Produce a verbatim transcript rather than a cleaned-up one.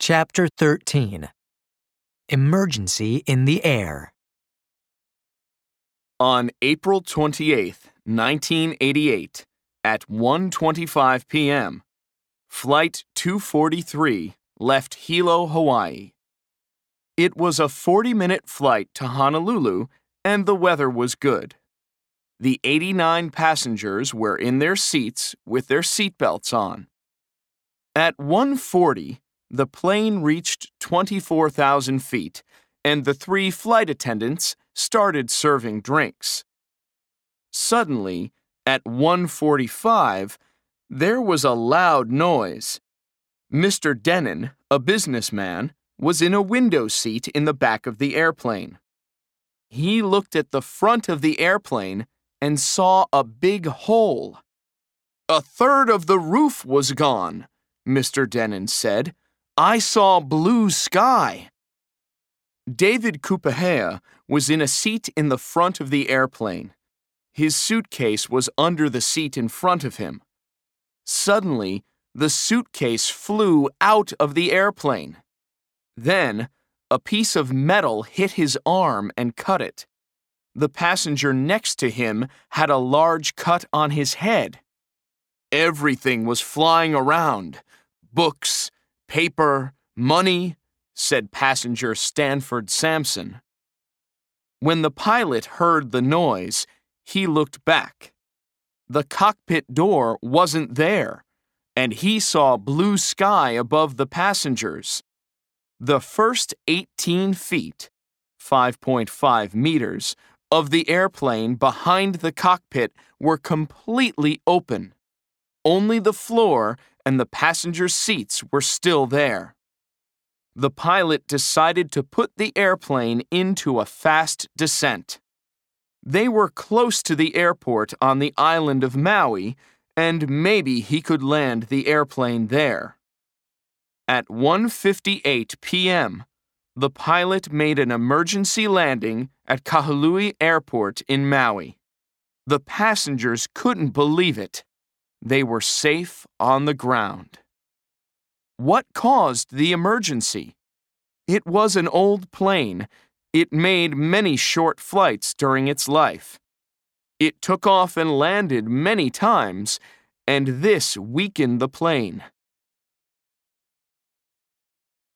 Chapter thirteen. Emergency in the Air. On April twenty-eighth, nineteen eighty-eight, at one twenty-five p m, Flight two forty-three left Hilo, Hawaii. It was a forty-minute flight to Honolulu, and the weather was good. The eighty-nine passengers were in their seats with their seatbelts on. At one forty, the plane reached twenty-four thousand feet, and the three flight attendants started serving drinks. Suddenly, at one forty-five, there was a loud noise. Mister Denon, a businessman, was in a window seat in the back of the airplane. He looked at the front of the airplane and saw a big hole. "A third of the roof was gone," Mister Denon said. "I saw blue sky." David Kupahea was in a seat in the front of the airplane. His suitcase was under the seat in front of him. Suddenly, the suitcase flew out of the airplane. Then, a piece of metal hit his arm and cut it. The passenger next to him had a large cut on his head. "Everything was flying around. Books, paper, money," said passenger Stanford Sampson. When the pilot heard the noise, he looked back. The cockpit door wasn't there, and he saw blue sky above the passengers. The first eighteen feet, five point five meters, of the airplane behind the cockpit were completely open. Only the floor and the passenger seats were still there. The pilot decided to put the airplane into a fast descent. They were close to the airport on the island of Maui, and maybe he could land the airplane there. At one fifty-eight p m, the pilot made an emergency landing at Kahului Airport in Maui. The passengers couldn't believe it. They were safe on the ground. What caused the emergency? It was an old plane. It made many short flights during its life. It took off and landed many times, and this weakened the plane.